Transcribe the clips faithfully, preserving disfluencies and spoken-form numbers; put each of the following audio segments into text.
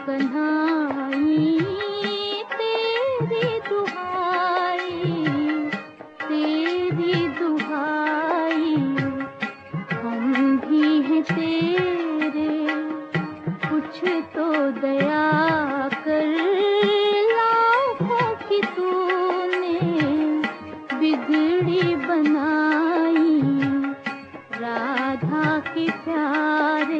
कन्हाई तेरी दुहाई, तेरी दुहाई, हम भी हैं तेरे, कुछ तो दया कर, लाखों की तूने बिगड़ी बनाई, राधा के प्यारे।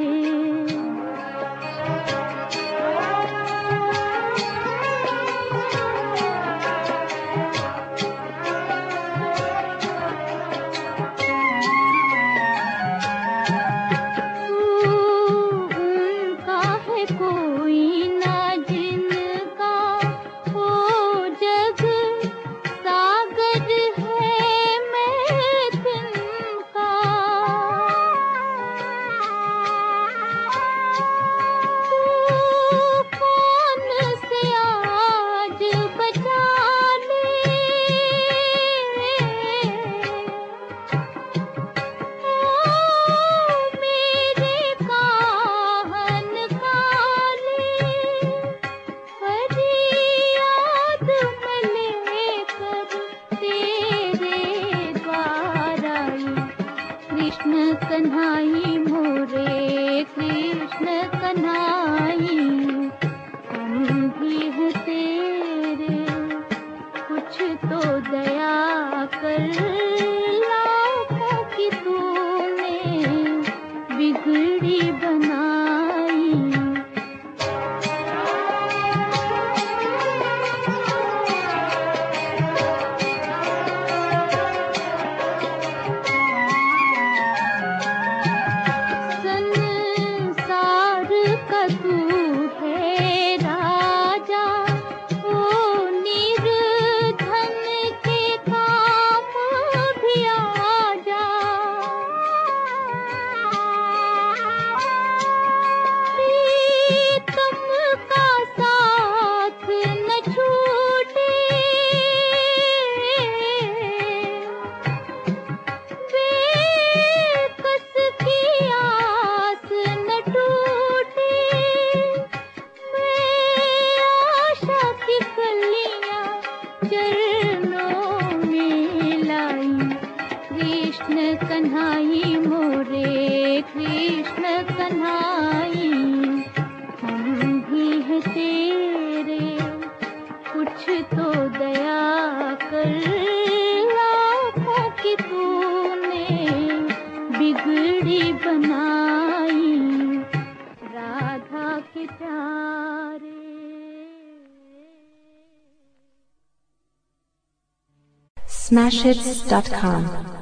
कन्हाई मोरे कृष्ण कन्हाई, हम भी हैं तेरे, कुछ तो दया कर, लाखों की तूने बिगड़ी बनाई। कृष्ण कन्हाई मोरे कृष्ण कन्हाई, हम भी हैं तेरे, कुछ तो दया कर, लाखों की तूने बिगड़ी बनाई, राधा के प्यारे। Smashhits dot com